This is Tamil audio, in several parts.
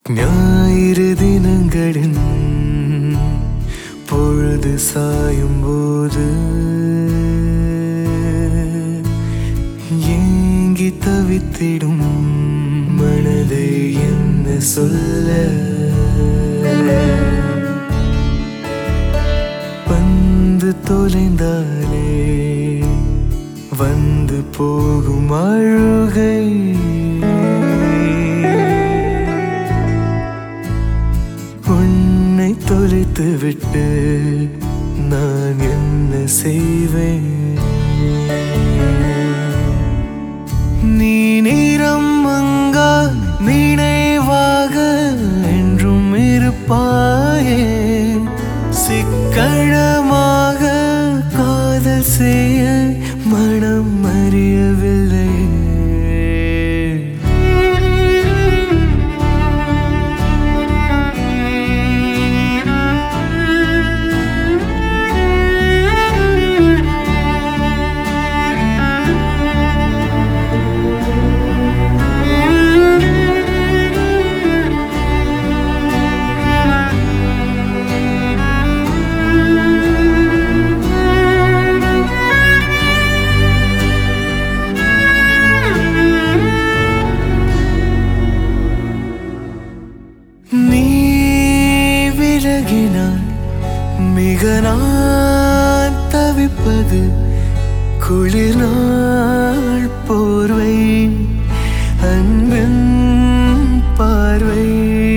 ஞாயிறு தினங்களின் பொழுது சாயும் போது ஏங்கி தவித்திடும் மனதை என்ன சொல்ல வந்து தொலைந்தாலே வந்து போகும் அழுகை உன்னை தொலைத்து விட்டு நான் என்ன செய்வேன் நீ நிறம் மங்கா நினைவாக என்றும் இருப்பாயே சிக்கனமாக காதல் செய்ய மனம் அறியவில்லை நீ விலகினான் மிக நான் தவிப்பது குளிர் நாள் போர்வை அன்பின் பார்வை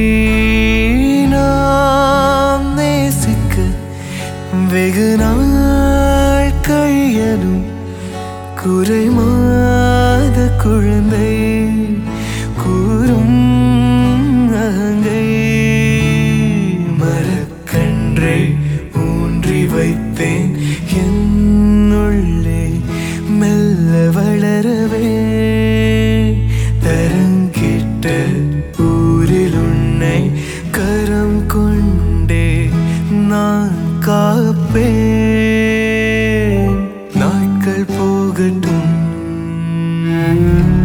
நாம் நேசிக்க வெகு நாள் கழியலும் குறை மாத குழந்தை கூறும் மரக்கன்றை ஊன்றி வைத்தேன் என்னுள்ளே மெல்ல வளரவே தரங்கிட்ட ஊரில் உன்னை கரம் கொண்டே நான் காப்பேன் நாட்கள் போகட்டும்